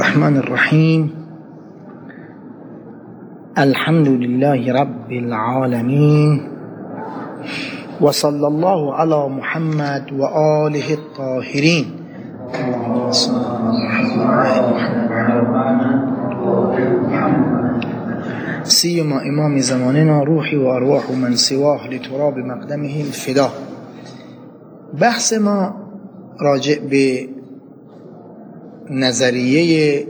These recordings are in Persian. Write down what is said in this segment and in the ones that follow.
الرحمن الرحیم. الحمد لله رب العالمین و صلی الله علی محمد و آله الطاهرین. سیما امام زماننا روحی و ارواح من سواه لتراب مقدمه الفدا. بحث ما راجع به نظریه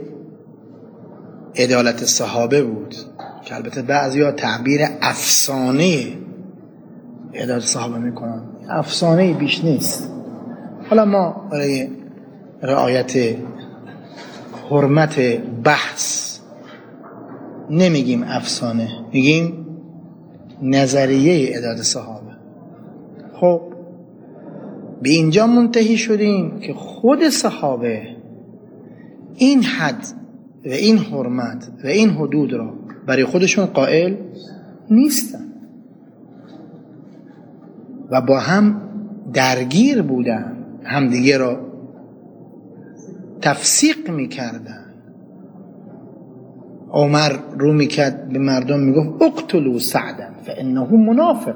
عدالت صحابه بود که البته بعضیا تعبیر افسانه عدالت صحابه میکنن. افسانه بیش نیست. حالا ما برای رعایت حرمت بحث نمیگیم افسانه، میگیم نظریه عدالت صحابه. خب به اینجا منتهی شدیم که خود صحابه این حد و این حرمت و این حدود را برای خودشون قائل نیستن و با هم درگیر بودن، همدیگه را تفسیق میکردن. عمر رو میکرد به مردم میگفت اقتلوا سعدا فانه منافق.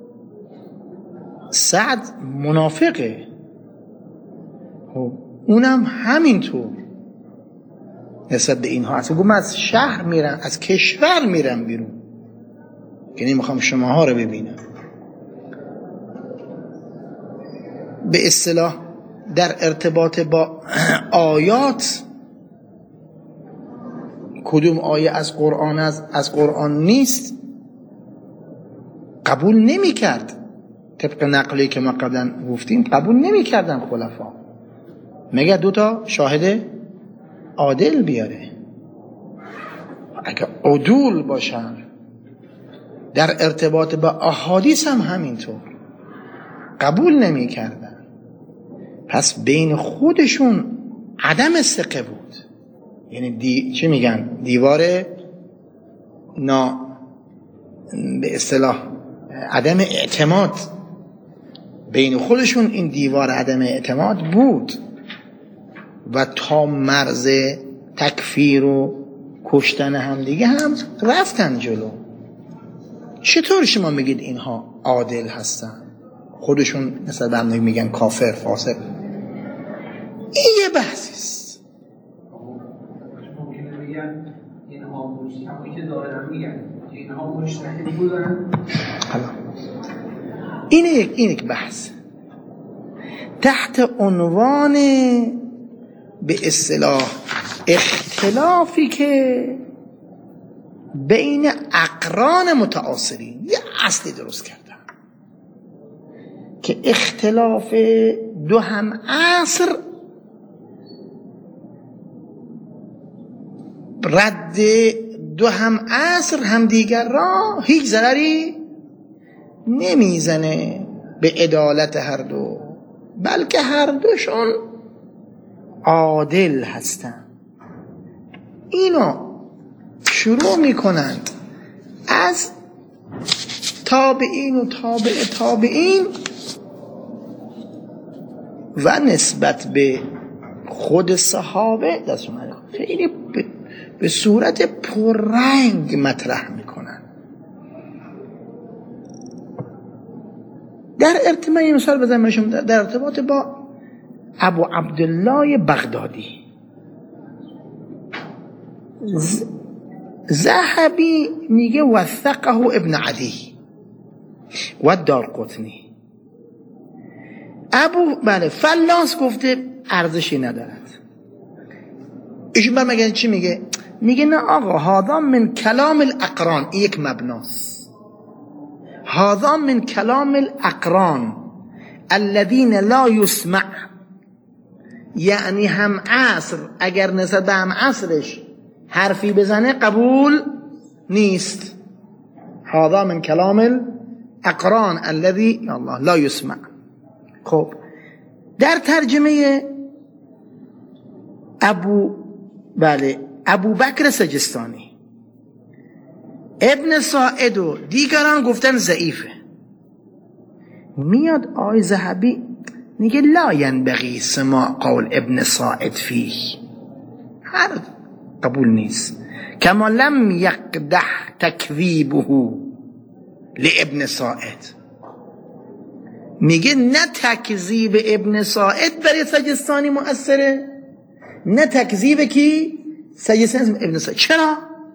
سعد منافقه. اونم همینطور نسبت به اینها اصلا گفت من از شهر میرم، از کشور میرم بیرون که نمیخوام شماها رو ببینم. به اصطلاح در ارتباط با آیات کدوم آیه از قرآن از قرآن نیست قبول نمی کرد. طبق نقلی که ما قبلا گفتیم قبول نمی کردن خلفا مگر دوتا شاهد عادل بیاره. اگه عدول باشن در ارتباط با احادیث هم همینطور قبول نمی کردن. پس بین خودشون عدم ثقه بود. یعنی چی میگن؟ دیوار به اصطلاح عدم اعتماد بین خودشون. این دیوار عدم اعتماد بود و تا مرز تکفیر و کشتن هم دیگه هم رفتن جلو. چطور شما میگید اینها عادل هستن؟ خودشون مثلا به هم میگن کافر، فاسق. این یه بحثی است. ممکنه بگن اینها مجتمعی که دارن میگن اینها مجتهد بودن. این یک بحث تحت عنوان به اصطلاح اختلافی که بین اقران متعاصرین یه اصلی درست کردن که اختلاف دو هم عصر رد دو هم عصر هم دیگر را هیچ ضرری نمیزنه به عدالت هر دو، بلکه هر دوشون عادل هستن. اینو شروع میکنند از تابعین و تابعین و نسبت به خود صحابه دست اومده خیلی به صورت پررنگ مطرح میکنن. در ارتباط مثال بزنم در ارتباط با ابو عبدالله بغدادی، ذهبی میگه وثقه ابن عدی و دارقطنی. فلاس گفته ارزشی ندارد. ایشون برمیگردن چی میگه؟ میگه نه آقا، هذا من کلام الاقران. این یک مبناست. هذا من کلام الاقران الذين لا يسمع. یعنی هم عصر اگر نسبت به هم عصرش حرفی بزنه قبول نیست. هذا من کلام الاقران الذي الله لا يسمع. خب در ترجمه ابو بکر سجستانی، ابن ساعد و دیگران گفتن ضعیفه. میاد آقای ذهبی میگه لا ینبغی سماع قول ابن ساعد فیه. هر قبول نیست. کما لم یقدح تکذیبه لابن ساعد، میگه نه تکذیب ابن ساعد برای سجستانی مؤثره، نه تکذیب کی؟ سجستانی ابن ساعد. چرا؟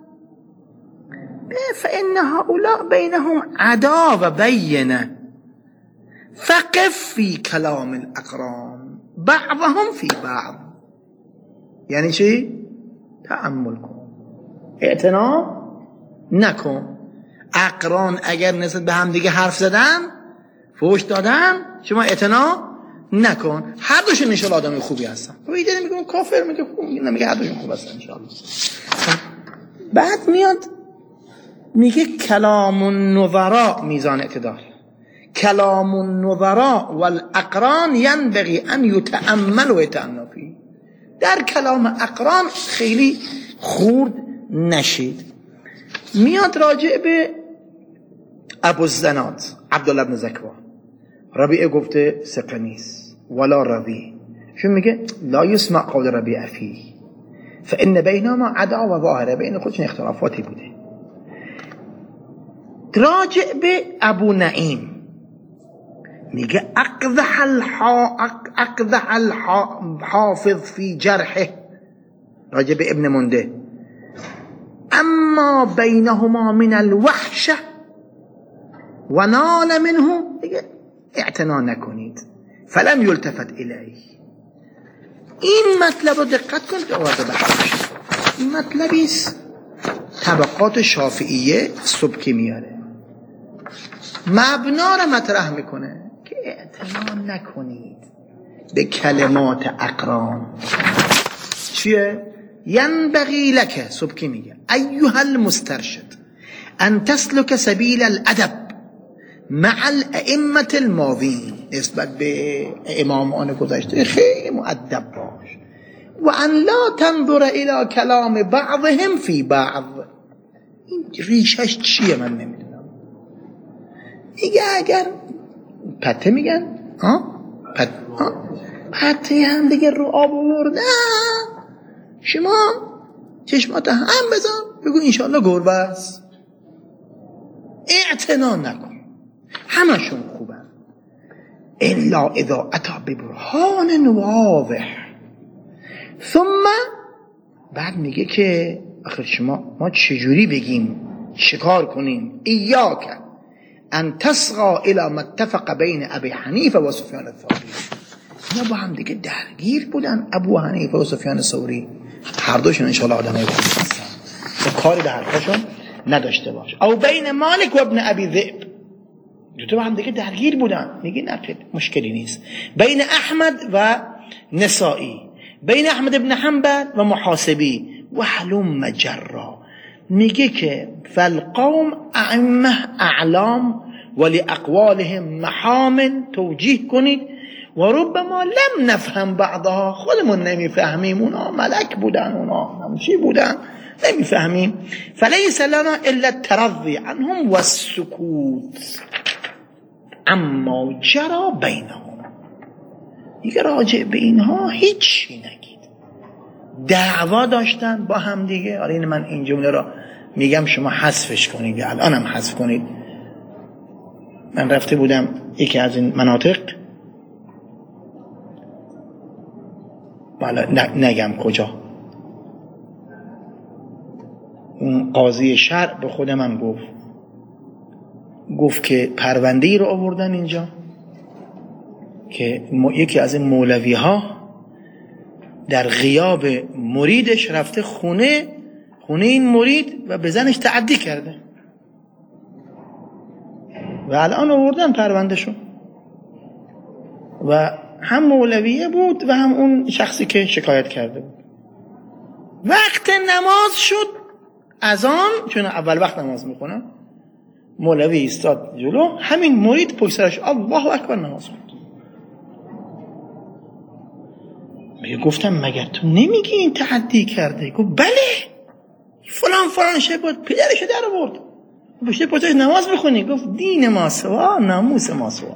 فإن هؤلاء بينهم عداوة بينة فقف في كلام الأقران بعضهم في بعض. یعنی چی؟ تأمل کن، اعتنا نکن. اقران اگر نسبت به هم دیگه حرف زدن، فوش دادن، شما اعتنا نکن. هر دوشون انشاءالله آدم خوبی هستن. تو ایده نمیگه کافر، میگه خوب، نمیگه هر دوشون خوب هستن انشاءالله. بعد میاد میگه کلام النظراء میزان اعتدال. کلام النظراء والاقران ينبغي ان يتأمل و يتأنى فيه. در کلام اقران خیلی خورد نشید. میاد راجع به ابو الزناد عبدالله بن زکوان، ربیعه گفته ثقه نیست ولا روی، چون میگه لا یسمع قول ربیعه فیه فان بینهما عداوه ظاهره، بین خودشون اختلافاتی بوده. راجع به ابو نعیم میگه اقدح الحافظ فی جرحه، راجع به ابن منده، اما بینهما من الوحشه و نال منه، دیگه اعتنا نکنید، فلم یلتفت الیه. این مطلب رو دقت کنید آورده بحثش. این مطلبی است طبقات شافعیه سبکی میاره، مبنا رو مطرح میکنه که اعتنا نکنید به کلمات اقران. چیه؟ ینبغی لک، سبکی میگه، ایها المسترشد ان تسلک سبیل الادب مع الائمه الماضین، نسبت به امامان گذشته خیلی مؤدب باش، و ان لا تنظر الى کلام بعضهم فی بعض. این ریشش چیه من نمیدونم. میگه اگر پته میگن پته هم دیگه رو آب آورده، شما چشمات هم بزن بگو انشاءالله گربه است، اعتنا نکن، همشون خوبن الا اذا اتا ببرهان واضح. ثم بعد میگه که آخر شما ما چجوری بگیم شکار کنیم؟ ایاک ان تصغى الى ما اتفق بین ابی حنیفه و سفیان الثوری. اینا با هم دیگه درگیر بودن، ابو حنیفه و سفیان الثوری، هر دوشون انشاءالله آدمای خوبی هستن، و کاری به حرفشون نداشته باش. او بین مالک و ابن ابی ذئب، دو با هم دیگه درگیر بودن. میگه نه مشکلی نیست. بین احمد و نسائی، بین احمد ابن حنبل و محاسبی و حلم جرا. میگه که فالقوم ائمه اعلام ولاقوالهم محامل، توجیه کنید، و ربما لم نفهم بعضها، خودمون نمیفهمیم، اونا ملک بودن، اونا همچی بودن، نمیفهمیم. فلیس لنا الا الترضی عنهم والسکوت اما جرا بینهم. دیگه راجع به اینها هیچی نگید. دعوا داشتن با هم دیگه. آره این من این جمله را میگم شما حذفش کنید، الانم حذف کنید. من رفته بودم یکی از این مناطق، نگم کجا، اون قاضی شرع به خود من گفت که پرونده‌ای رو آوردن اینجا که یکی از این مولوی ها در غیاب مریدش رفته خونه این مرید و به زنش تعدی کرده، و الان آوردن پروندهشو، و هم مولویه بود و هم اون شخصی که شکایت کرده بود. وقت نماز شد، اذان، چون اول وقت نماز میخونن، مولوی ایستاد جلو، همین مرید پشت سرش الله اکبر نماز خوند. گفتم مگر تو نمیگی این تعدی کرده؟ گفت بله، فلان شه بود پدرشو در آورد، پشتش نماز بخونی. گفت دین ما سوا ناموس ما سوا،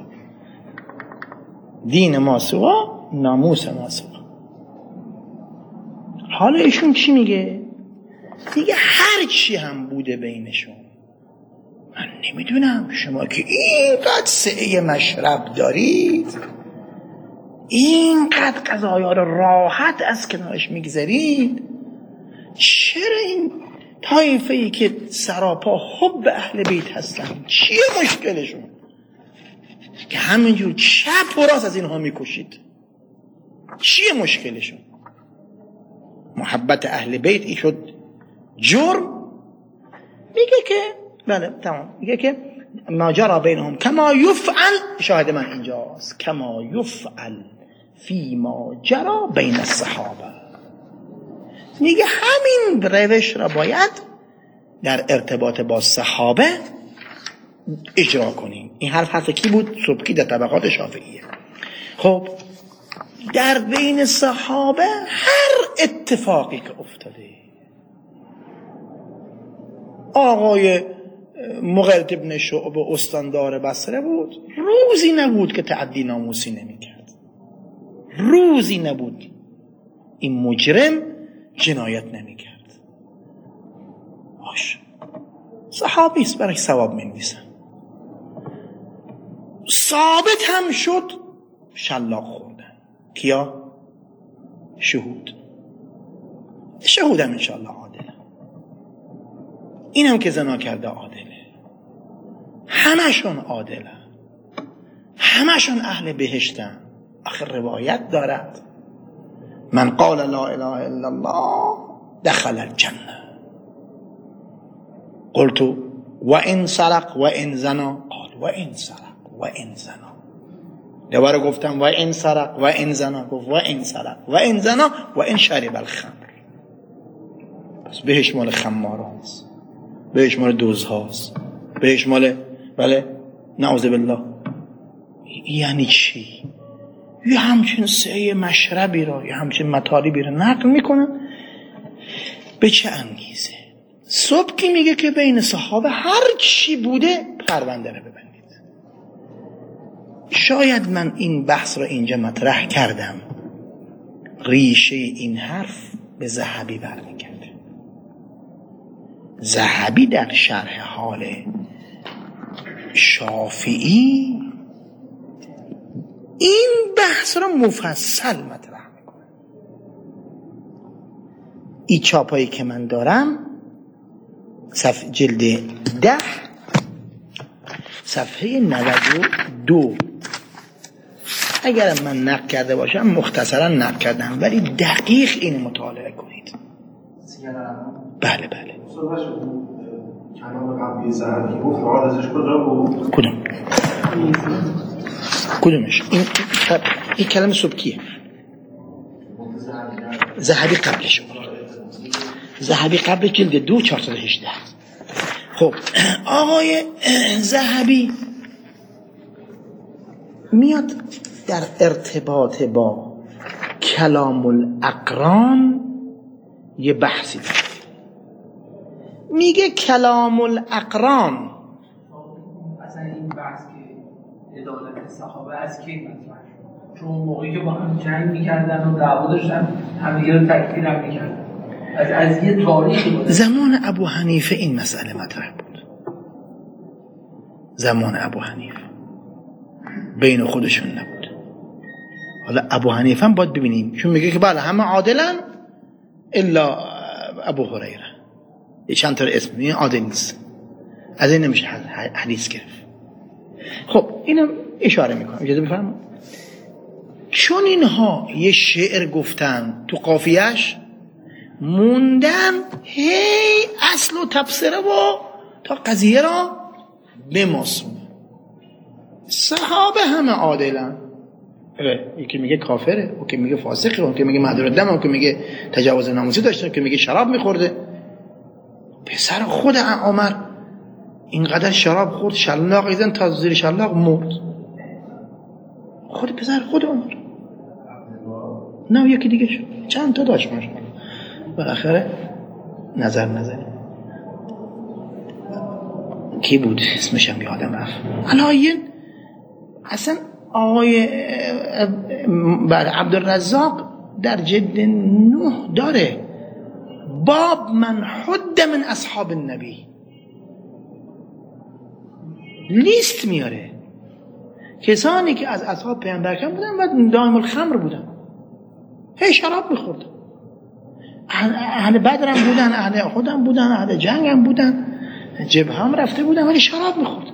دین ما سوا ناموس ما سوا. حالا ایشون چی میگه؟ میگه هر چی هم بوده بینشون، من نمیدونم شما که اینقدر سعی مشرب دارید، اینقدر قضایا رو راحت از کنارش میگذارید، چرا این طایفه‌ای که سراپا حب اهل بیت هستن چیه مشکلشون که همینجور چپ و راست از اینها میکشید؟ چیه مشکلشون؟ محبت اهل بیت این شد جرم؟ میگه که بله تمام، میگه که ما جرى بینهم کما یفعل، شاهد من اینجاست، کما یفعل فی ما جرى بین الصحابه. میگه همین روش را باید در ارتباط با صحابه اجرا کنیم. این حرف کی بود؟ سبکی در طبقات شافعیه. خب در بین صحابه هر اتفاقی که افتاده، آقای مغیرة ابن شعبه استاندار بصره بود، روزی نبود که تعدی ناموسی نمی کرد، روزی نبود این مجرم جنایت نمی کرد. باش صحابی است، برای ثواب می نویسن. ثابت هم شد شلاق خوردن. کیا؟ شهود هم انشاءالله عادله، اینم که زنا کرده عادله، همشون عادله، همشون اهل بهشتن. آخر روایت دارد من قال لا اله الا الله دخل الجنه، قلت و ان سرق و ان زنا، قال و ان سرق و ان زنا. دوباره گفتم و ان سرق و ان زنا، گفت و ان سرق و ان زنا و ان شرب الخمر. پس بهش مال خمارهاست، بهش مال دوزهاست، بهش مال بله نعوذ بالله. یعنی چی؟ یه همچین سعی مشربی را، یه همچین مطالبی را نقل میکنن. به چه انگیزه؟ سبکی میگه که بین صحابه هر چی بوده پرونده را ببندید. شاید من این بحث را اینجا مطرح کردم، ریشه این حرف به ذهبی برمیگرده. ذهبی در شرح حال شافعی این بحث را مفصل مطرح میکنه. این چاپایی که من دارم صفحه جلد 10 صفحه 92، اگر من نقل کرده باشم مختصرا نقل کردم، ولی دقیق این مطالعه کنید. بله بله. کلام قبلی ذهبی گفت حادثش کجا بود؟ کدومش؟ این کلام سبکیه. ذهبی قبلش بود، ذهبی قبل جلد 2 418. خب آقای ذهبی میاد در ارتباط با کلام الاقران یه بحثی داره. میگه کلام الاقران، اصلا این بحث که عدالت صحابه از کی مطرح شد؟ چون موقعی که با هم جنگ میکردن و دعوا داشتن همدیگه رو تکفیر هم میکردن، از یه تاریخی بود. زمان ابو حنیفه این مسئله مطرح بود. زمان ابو حنیفه بین خودشون نبود. حالا ابو حنیفه هم باید ببینیم، چون میگه که بله همه عادلن الا ابو هریره، یه چند تا اسم این عادل نیست، از این نمیشه حدیث گرفت. خب اینم اشاره میکنم، اجازه بفرمایید. چون اینها یه شعر گفتن تو قافیه‌اش موندن هی اصل و تفسیره و تا قضیه را بماسون. صحابه همه عادلن، یکی میگه کافره، یکی میگه فاسقه، یکی میگه معذور الدم، یکی میگه تجاوز ناموسی داشته، یکی میگه شراب میخورده. پسر خود عمر اینقدر شراب خورد شلاق ایزن تا زیر شلاق مرد. خود پسر خود عمر. نه یکی دیگه شد، چند تا داشت ماشاءالله. بالاخره نظر کی بود اسمش هم یادم رفت. علایین اصلا آقای عبدالرزاق در جلد 9 داره باب من حد من اصحاب النبی، لیست میاره کسانی که از اصحاب پیامبر اکرم بودن و دائم الخمر بودن، هی شراب میخوردن، اهل بدر هم بودن، اهل احد هم بودن، اهل جنگ هم بودن، جبهه هم رفته بودن ولی شراب میخوردن،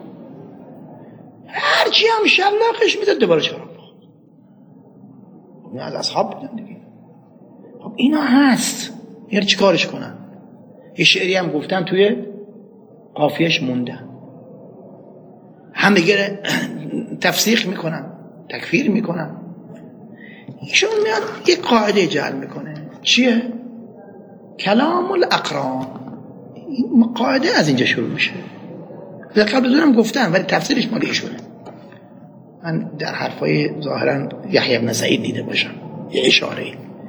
هرچی هم شلاقش میداد دوباره شراب میخورد. اینا از اصحاب بودن دیگه. خب اینا هست، یعنی چی کارش کنن؟ یه شعری هم گفتن توی قافیهش موندن، هم دیگه تفسیق میکنن، تکفیر میکنن. ایشون میاد یک قاعده جعل میکنه، چیه؟ کلام الاقران. این قاعده از اینجا شروع میشه. در قبل دونم گفتم ولی تفسیرش مال ایشونه. من در حرفای ظاهرا یحیی بن سعید دیده باشم یه اشاره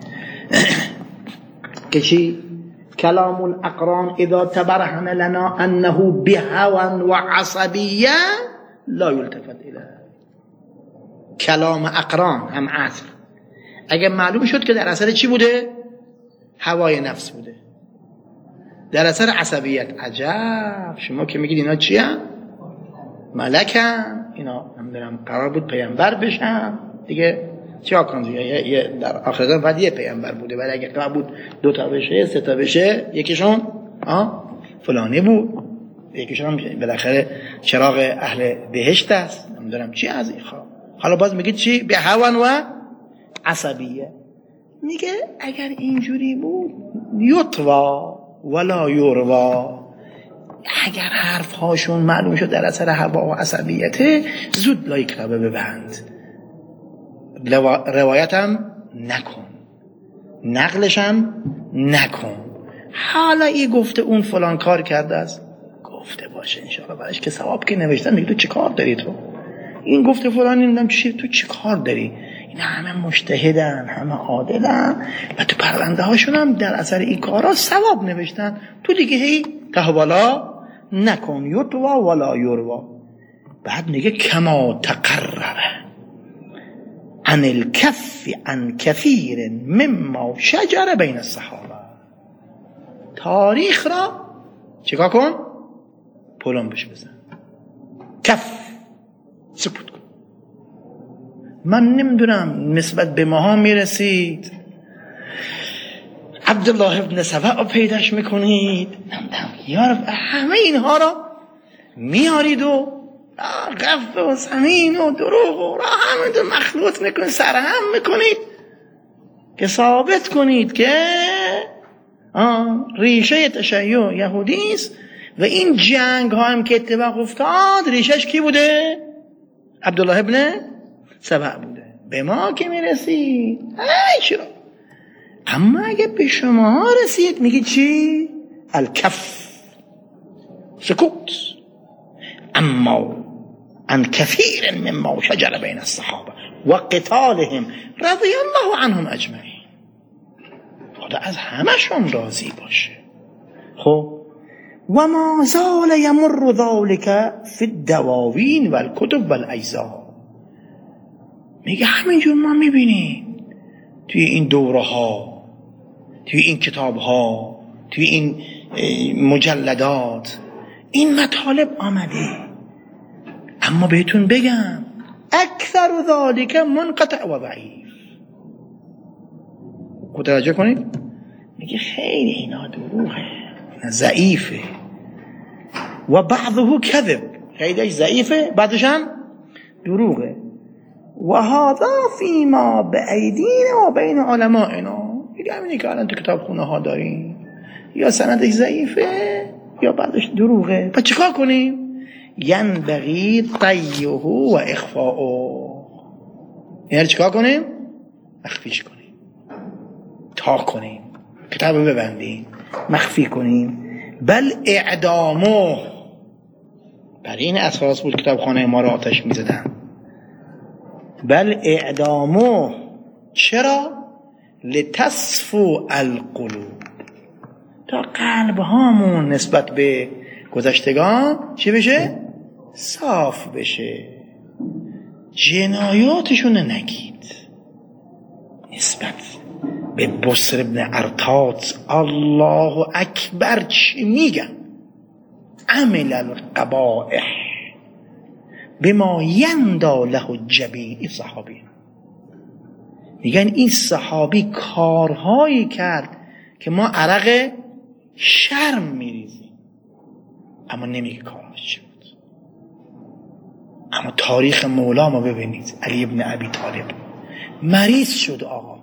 که چی؟ کلام الاقران اذا تبرهن لنا انه بهوى وعصبیه لا یلتفت الیه. کلام اقران هم اصل اگه معلوم شد که در اثر چی بوده؟ هوای نفس بوده، در اثر عصبیت. عجب، شما که میگید اینا چی هم؟ ملکم، اینا نمیدونم قرار بود پیامبر بشن دیگه، چه کنم دیگه؟ در آخر زمان بعد یه پیامبر بوده، ولی اگه قرار بود 2 تا بشه 3 تا بشه، یکیشون فلانی بود، یکیشون بالاخره چراغ اهل بهشت است، نمیدونم چی از این خواه. حالا باز میگید چی؟ به هوان و عصبیه. میگه اگر اینجوری بود یطوا ولا یوروا، اگر حرف هاشون معلوم شد در اثر هوا و عصبیته، زود لایک را ببند، روایتم نکن، نقلشم نکن. حالا ای گفته اون فلان کار کرده است، گفته باشه انشاءالله برایش که ثواب که نوشتن دیگه، تو چه کار داری تو؟ این گفته فلان نمیدونم چی، تو چه کار داری؟ این همه مجتهدن، همه عادلن و تو پرونده هاشون هم در اثر این کارا ثواب نوشتن، تو دیگه هی ته بالا نکن، یطوا ولا یوروا. بعد میگه کما تقرر عن الکف عن کثیر مما شجر بین الصحابه. تاریخ را چیکار کن؟ پلم بش بزن، کف سکوت کن. من نمیدونم نسبت به ماها میرسید عبدالله ابن سبع پیداش میکنید، یار همه اینها را میارید و قف و زمین و دروغ و همه دو مخلوط میکنید، سرهم میکنید که ثابت کنید که ریشه تشیع یهودی است و این جنگ ها هم که اتفاق افتاد ریشش کی بوده؟ عبدالله ابن سبع بوده. به ما که میرسید چرا؟ اما اگه به شما رسید میگی چی؟ الکف، سکوت. اما عن کثیر مما شجر بین الصحابه و قتالهم رضی الله عنهم اجمعین، خدا از همشون راضی باشه. خب و ما زال یمر ذلك فی الدواوین و الکتب و الاجزاء. میگه همینجور ما میبینیم توی این دوره ها، توی این کتاب ها، توی این مجلدات این مطالب آمده. اما بهتون بگم اکثر ذالک منقطع و ضعیف. متوجه کنید؟ میگه خیلی اینا دروغه، ضعیفه، و بعضه کذب، خیلیش ضعیفه بعدش هم دروغه. و هذا فیما بایدینا و بین علمائنا. میگه همینی که الان تو کتاب خونه ها داریم، یا سندش ضعیفه یا بعدش دروغه. پس چیکار کنیم؟ ینبغی طیه و اخفاؤه. یعنی چیکار کنیم؟ مخفیش کنیم، تا کنیم، کتاب ببندیم، مخفی کنیم. بل اعدامه، بر این اساس بود کتاب خانه ما را آتش میزدن. بل اعدامه، چرا؟ لتصفو القلوب، تا قلب هامون نسبت به گذشتگان چی بشه؟ صاف بشه. جنایاتشون نگید، نسبت به بصر ابن ارتاط الله اکبر چی میگن؟ عمل القبائح بما یندى له الجبین. این صحابی میگن این صحابی کارهایی کرد که ما عرق شرم میریزیم، اما نمیگه کارهاش چی بود. اما تاریخ مولا ما ببینید، علی ابن ابی طالب مریض شد آقا،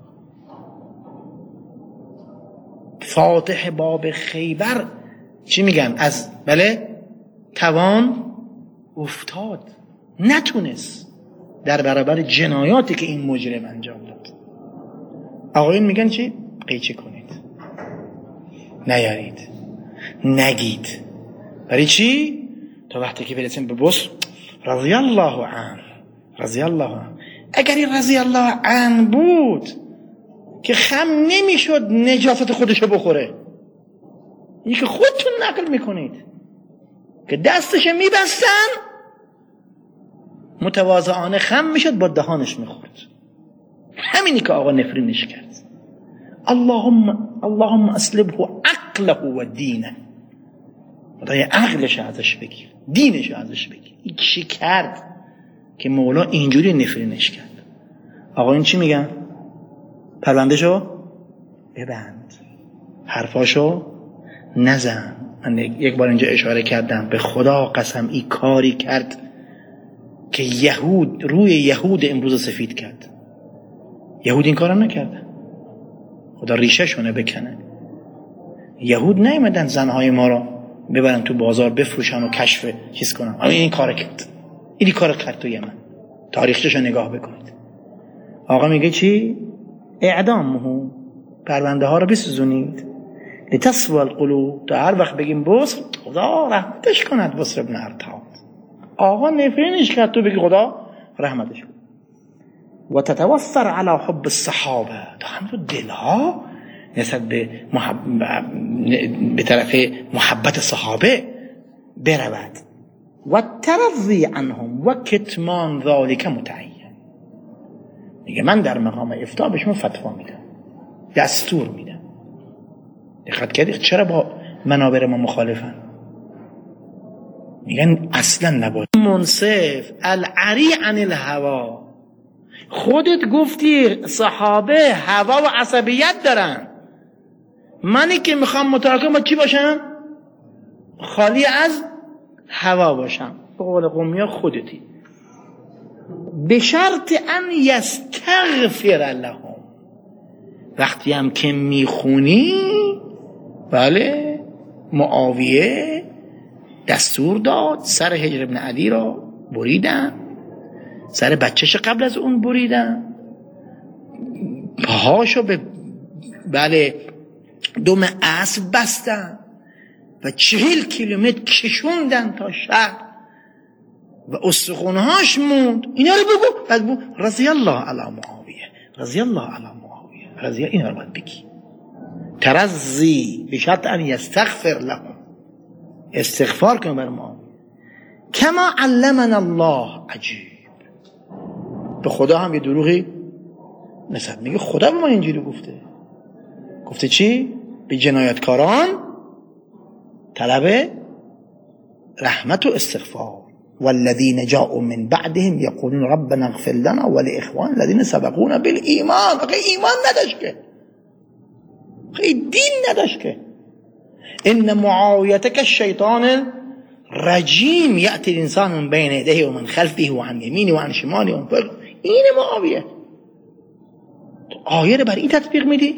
فاتح باب خیبر چی میگن از توان افتاد، نتونست در برابر جنایاتی که این مجرم انجام داد. آقایون میگن چی؟ قیچی کنید، نیارید، نگید. برای چی؟ تا وقتی که برسیم به بصر رضی الله عنه، رضی الله عنه. اگر این رضی الله عنه بود که خم نمیشد نجاست خودشو بخوره، این که خودتون نقل میکنید که دستش میبستن متواضعانه خم میشد با میخورد. همینی که آقا نفرینش کرد. اللهم اسلبه عقله و دینه، خدای عقلش ازش بگیر، دینش ازش بگیر. این چی کرد که مولا اینجوری نفرینش کرد؟ آقا این چی میگن؟ پروندهشو ببند، حرفاشو نزن. من یک بار اینجا اشاره کردم، به خدا قسم این کاری کرد که روی یهود امروز سفید کرد. یهود این کارم نکرده، خدا ریشه شونه بکنه. یهود نیومدن زنهای ما رو ببرن تو بازار بفروشن و کشف چیز کنن. اما این کار کرد، این کار کرد تو یمن. تاریخش رو نگاه بکنید. آقا میگه چی؟ اعدامه، پرونده ها رو بسوزونید. لتصفی القلوب، تا هر وقت بگیم بصر خدا رحمتش کند. بصر ابن ارتاط آقا نفرینش کرد، تو بگی خدا رحمتش کند. و تتوفر علی حب الصحابه، تا همون دلها نسبت به طرف محبت صحابه برود. و ترضی عنهم و کتمان ذالک متعین. میگه من در مقام افتاء به شما فتوا میدم، دستور میدم. دقت کردید چرا با منابر ما مخالفن؟ میگن اصلا نباید. منصف العری عن الهوا، خودت گفتی صحابه هوا و عصبیت دارن، منی که میخوام متراکم با چی باشم؟ خالی از هوا باشم. به قول قومی خودتی. به شرط ان یستغفر لهم، وقتی هم که میخونی بله معاویه دستور داد سر حجر ابن علی را بریدن، سر بچهش قبل از اون بریدن، پاهاشو به دم اسب بستن و 40 کیلومتر کشوندن تا شهر و استخونهاش موند. اینا رو بگو، بعد بگو رضی الله علی معاویه، رضی الله علی معاویه، رضی اینا رو باید بگی. ترضی بشرط ان یستغفر لهم، استغفار کن بر معاویه. کما علمنا الله عجیب، به خدا هم یه دروغی نسبت میگه. خدا به ما اینجوری گفته چی؟ به جنایتکاران طلب رحمت و استغفار. والذین جاءوا من بعدهم یقولون ربنا اغفر لنا ولاخواننا الذین سبقونا بالایمان. آخه ایمان نداشت که، دین نداشت که. ان معاویتک الشیطان رجیم یأتی الانسان من بین یدیه و من خلفه و عن یمینه و عن شماله و فوق. این معاویه. آیه رو بر این تطبیق میدی؟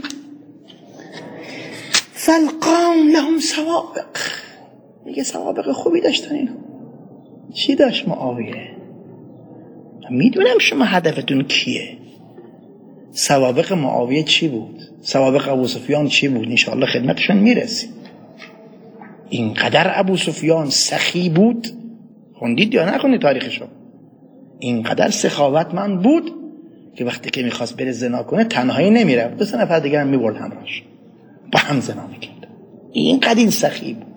فالقوم لهم سوابق، میگه سوابق خوبی داشتن اینا. چی داشت معاویه؟ میدونم شما هدفتون کیه. سوابق معاویه چی بود؟ سوابق ابو سفیان چی بود؟ انشاءالله خدمتشون میرسیم. اینقدر ابو سفیان سخی بود، خوندید یا نخوندید تاریخشو؟ اینقدر سخاوتمند بود که وقتی که میخواست بره زنا کنه تنهایی نمیرفت، 2 نفر دیگه هم میبرد همراهش، با هم زنا میکرد. اینقدر این سخی بود.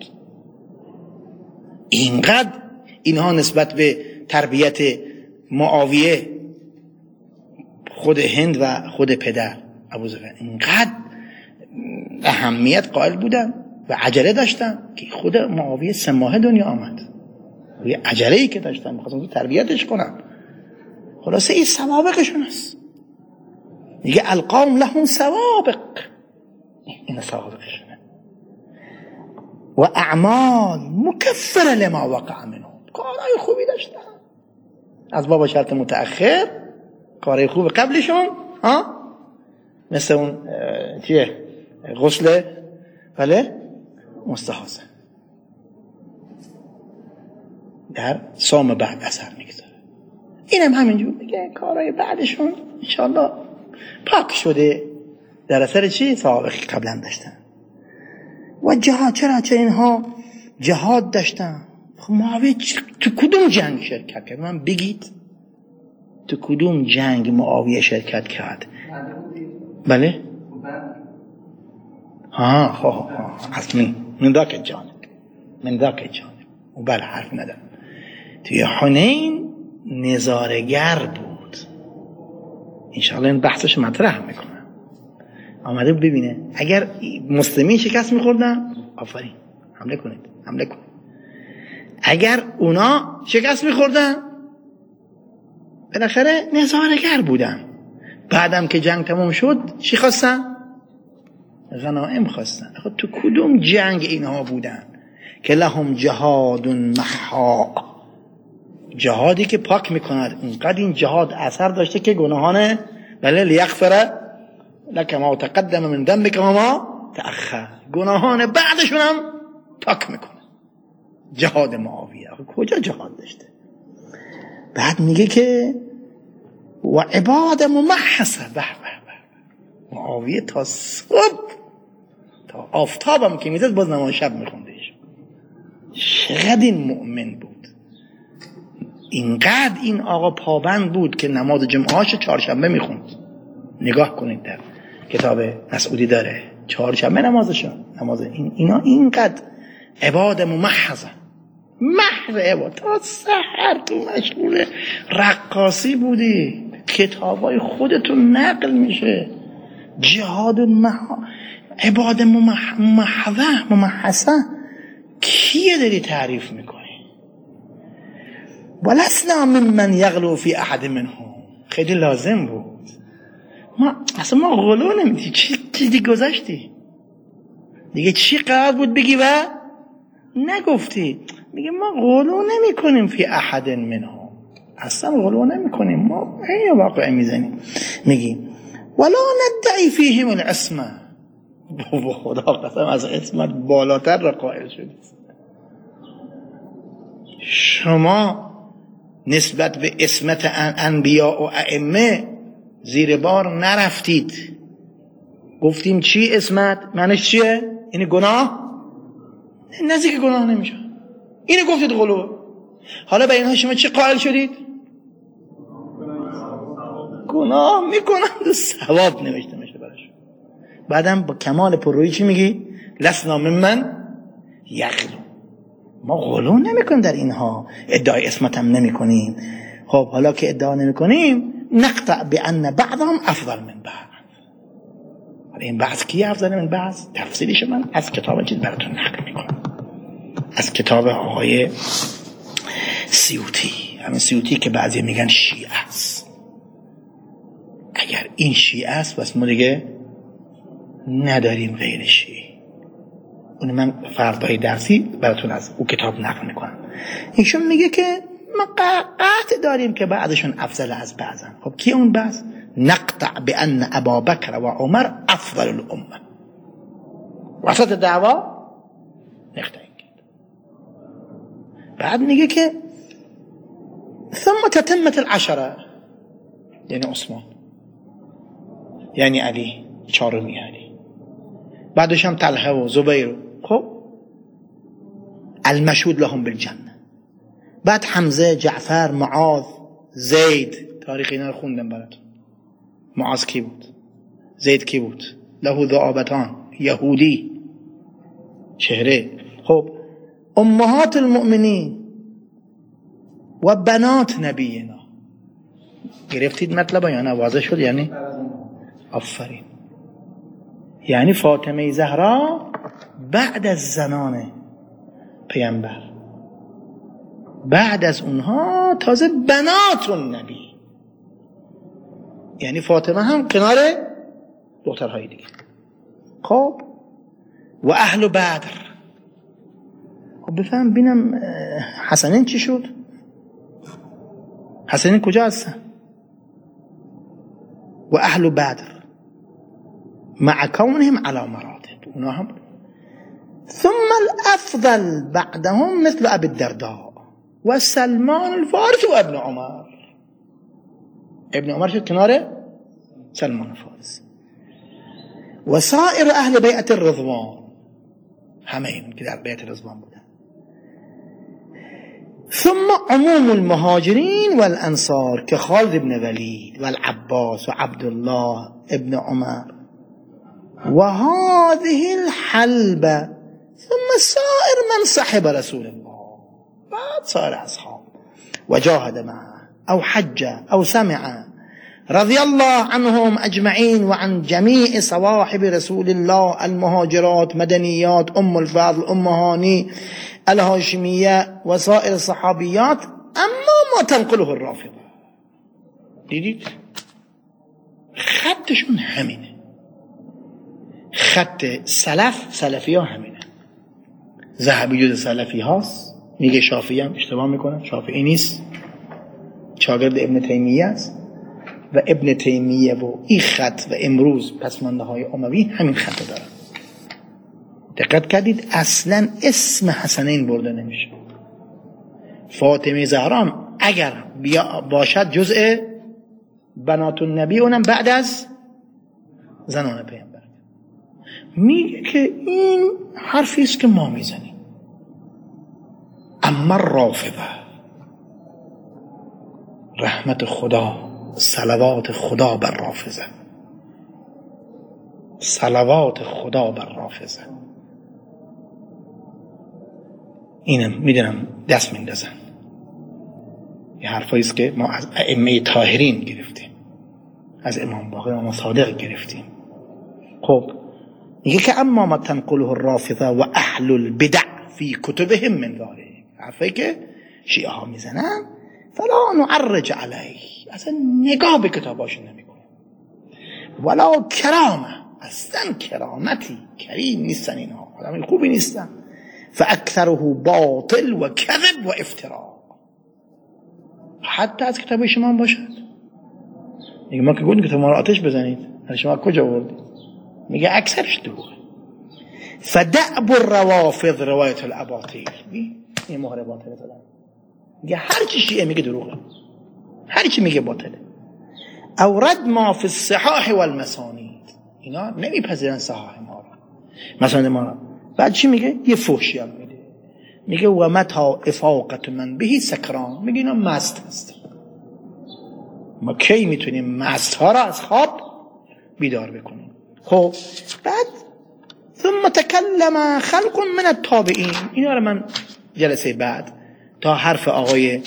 اینقدر اینها نسبت به تربیت معاویه، خود هند و خود پدر ابوذر اینقدر اهمیت قائل بودن و عجله داشتن که خود معاویه 3 ماه دنیا آمد. یه عجله‌ای که داشتن می‌خواستن تربیتش کنن. خلاصه این سوابقشون است. میگه القوم لهم سوابق، این سوابقشونه و اعمال مکفره لما وقع منهم، کارهای خوبی داشتن از باب شرط متأخر، کارهای خوب قبلشون مثل اون چیه غسل بله مستحاضه در صوم بعد اثر میگذاره. اینم همینجور میگه کارهای بعدشون انشاءالله پاک شده در اثر چی؟ سوابقی قبلا داشتن. و جهاد، چرا اینها جهاد داشتن؟ معاویه تو کدوم جنگ شرکت کرد؟ من بگید تو کدوم جنگ معاویه شرکت کرد؟ بله؟ حتمی من ذاک جانب و بله حرف ندارم. توی حنین نظارگر بود. انشاءالله این بحثش مطرح میکنم. آمده ببینه اگر مسلمین شکست میخوردن آفرین حمله کنید. اگر اونا شکست میخوردن بالاخره نظارگر بودن. بعدم که جنگ تمام شد چی خواستن؟ غنایم خواستن. تو کدوم جنگ اینها بودن که لهم جهاد محا، جهادی که پاک میکند. اینقدر این جهاد اثر داشته که گناهان بله لیغفر لک ما تقدم من ذنبک و ما تأخر، گناهان بعدشون هم پاک میکنه. جهاد معاویه کجا جهاد داشته؟ بعد میگه که و عباد ممحصه. معاویه تا صبح تا آفتابم که میزد باز نماز شب میخوندهش. چقدر این مؤمن بود، اینقدر این آقا پابند بود که نماز جمعهاش 4شنبه میخوند. نگاه کنید در کتاب مسعودی داره 4شنبه نمازشون، نماز اینا اینقدر عباد ممحصه، محض عباد. تا سحر تو مشغول رقاصی بودی، کتابای خودتون نقل میشه. جهاد عباد ممحصه کیه داری تعریف میکنی؟ ولسنا ممن یغلو فی احد منهم، خیلی لازم بود. ما غلو نمیدی. چیزی گذاشتی دیگه، چی قرار بود بگی و نگفتی؟ میگه ما غلو نمی کنیم فی احد منهم، اصلا غلو نمی کنیم، ما این واقعه میزنیم. میگیم ولا ندعی فیهم العصمه، خدا قسم از عصمت بالاتر را قائل شدید. شما نسبت به عصمت انبیاء و ائمه زیر بار نرفتید. گفتیم چی عصمت؟ معنیش چیه؟ این گناه نزدیک گناه نمیشه. اینو گفتید غلو. حالا به اینها شما چی قائل شدید؟ گناه میکنند و ثواب نوشته میشه براشون. بعدم با کمال پررویی چی میگی؟ لسنا ممن یغلو، ما غلو نمیکنیم در اینها، ادعای عصمت هم نمیکنیم. خب حالا که ادعا نمیکنیم نقطع بان بعضهم افضل من بعض. این بعض کی افضل من بعض؟ تفسیرش من از کتاب چیز براتون نقل میکنم، از کتاب آقای سیوطی. همین سیوطی که بعضی میگن شیعه است. اگر این شیعه است بس ما دیگه نداریم غیر شیعه. اون من فردای درسی براتون از او کتاب نقل میکنم. ایشون میگه که ما قطع داریم که بعضشون افضل از بعضن. خب کی اون بعض؟ نقطع بان ابابکر و عمر افضل الامه. وسط دعوا نقطع کرد. بعد میگه که ثم تتمت العشره، یعنی عثمان، یعنی علی، چهارمی علی، بعدش هم طلحه و زبیر. خب المشهود لهم بالجنه. بعد حمزه، جعفر، معاذ، زید. تاریخ اینا رو خوندم براتون. معاذ کی بود؟ زید کی بود؟ له ذؤابتان، یهودی، چهره. خب امهات المؤمنین و بنات نبینا. گرفتید مطلب یا نه؟ واضح شد یعنی؟ آفرین. یعنی فاطمه زهرا بعد از زنان پیامبر، بعد از اونها تازه بنات النبی، یعنی فاطمه هم کنار دخترهای دیگه. خب و اهل بدر، خب بفهم بینم حسنین چی شد؟ حسنین کجا هستن؟ و اهل بدر مع کونهم علی مراتب، اونا هم. ثم الافضل بعدهم مثل ابی الدرداء و سلمان الفارسی و ابن عمر. ابن عمر شد کنار سلمان الفارسی و سائر اهل بیعت الرضوان، همه این که در بیعت رضوان بودن. ثم عموم المهاجرین والانصار که خالد بن ولید و العباس و عبدالله ابن عمر و هذه الحلبة، ثم سائر من صحب رسول الله، بعد سائر اصحاب و جاهد معه او حج او سمع رضي الله عنهم اجمعین و عن جمیع صواحب رسول الله المهاجرات مدنیات ام الفضل ام هانی الهاشمیه و سائر الصحابیات. اما ما تنقله الرافضه، دیدید خطشون همینه، خط سلفی ها همینه. ذهبی جز سلفی هاست، میگه شافعی هم اشتباه میکنه، شافعی نیست، شاگرد ابن تیمیه است و ابن تیمیه و این خط و امروز پسمانده های اموی همین خط دارن. دقت کردید اصلا اسم حسنین برده نمیشه. فاطمه زهرا اگر باشد جزء بنات النبی، اونم بعد از زنان پیامبر. میگه که این حرفی است که ما میزنیم. اما رافضه، رحمت خدا، صلوات خدا بر رافضه، صلوات خدا بر رافضه. اینم میدونم دست میندازن، یه حرفایی است که ما از ائمه طاهرین گرفتیم، از امام باقر و امام صادق گرفتیم. خب میگه که اما ما تنقله الرافضه و اهل البدع فی کتبهم من ذلک، حرفایی که شیعه ها میزنن فلا نعرج علیه، اصلا نگاه به کتاباشون نمیکنه. ولا کرامه، اصلا کرامتی کریم نیستن اینا، آدم خوبی نیستن. فاکثره باطل و کذب و افترا، حتی از کتاب شما هم باشد. میگه ما که گفتیم کتاب ما رو آتش بزنید، شما کجا آوردید؟ میگه اکثرش دروغه. فدعب الروافض روایت الاباطیل، این مهر باطله زدن. میگه هر چی شیعه میگه دروغه، هر چی میگه باطله. او رد ما فی الصحاح والمسانید، اینا نمیپذیرن صحاح ما رو، مسانید ما رو. بعد چی میگه؟ یه فحشی هم میده، میگه و متا افاقت من بهی سکران، میگه اینا مست هست. ما کی میتونیم مست ها را از خواب بیدار بکنیم؟ خب بعد ثم تکلم خلق من التابعین، اینا رو من جلسه بعد تا حرف آقای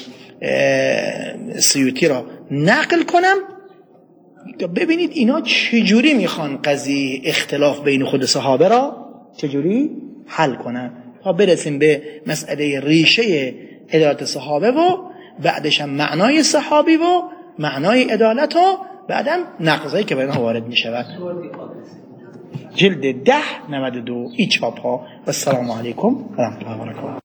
سیوطی را نقل کنم، ببینید اینا چجوری میخوان قضیه اختلاف بین خود صحابه را چجوری حل کنن تا برسیم به مسئله ریشه عدالت صحابه و بعدش هم معنای صحابی و معنای عدالت و بعدم نقضایی که برای وارد میشود. جلد 10 92 ای چاپ ها. و السلام علیکم و رحمت الله و برکاته.